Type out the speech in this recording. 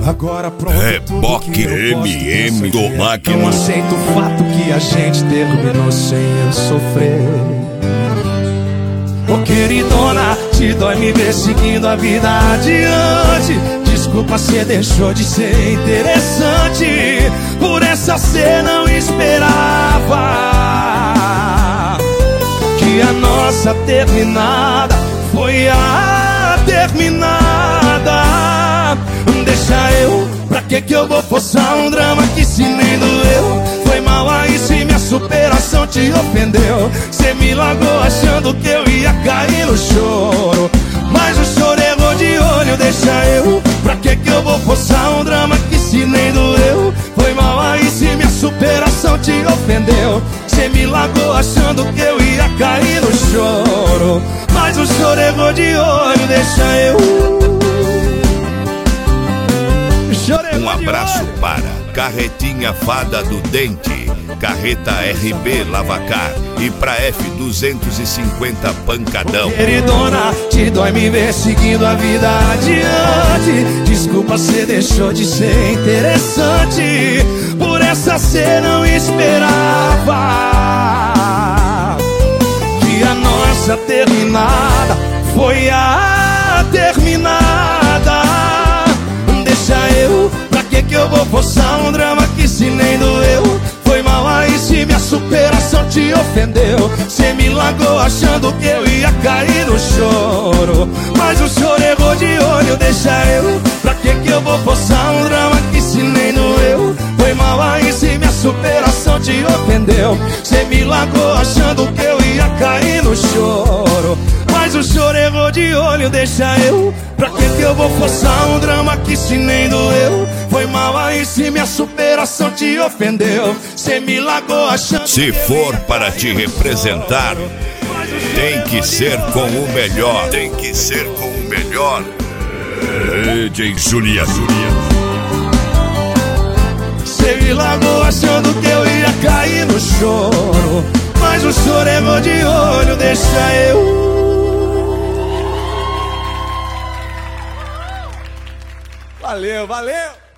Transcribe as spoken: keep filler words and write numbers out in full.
Agora pronto, Reboque M M do Máquina. Não aceito o fato que a gente terminou sem eu sofrer. Ô queridona, te dói me ver seguindo a vida adiante. Desculpa, cê deixou de ser interessante. Por essa cê não esperava que a nossa terminada foi a terminada. Deixa eu, pra que que eu vou forçar um drama que se nem doeu? Foi mal aí se minha superação te ofendeu. Cê me largou achando que eu ia cair no choro, mas o choro errou de olho. Deixa eu, pra que que eu vou forçar um drama que se nem doeu? Foi mal aí se minha superação te ofendeu. Cê me largou achando que eu ia cair no choro, mas o choro errou de olho. Deixa eu. Um abraço para Carretinha Fada do Dente, Carreta R B Lavacar e pra F duzentos e cinquenta Pancadão. Queridona, te dói me ver seguindo a vida adiante. Desculpa, cê deixou de ser interessante. Por essa cê não esperava que a nossa terminada foi a terminada. Deixa eu, pra que que eu vou forçar um drama que se nem doeu? Foi mal aí se minha superação te ofendeu. Cê me largou achando que eu ia cair no choro, mas o choro errou de olho. Deixa eu, pra que que eu vou forçar um drama que se nem doeu? Foi mal aí se minha superação te ofendeu. Cê me largou achando que eu ia cair no choro, mas o choro errou de olho. Deixa eu, pra que que eu vou forçar um drama que se nem doeu? Foi mal aí se minha superação te ofendeu. Cê me largou achando. Se for para te representar, tem que ser com o melhor. Tem que ser com o melhor. D J Julia. Cê me largou achando que eu ia cair no choro, mas o choro errou de olho. Deixa eu. Valeu, valeu!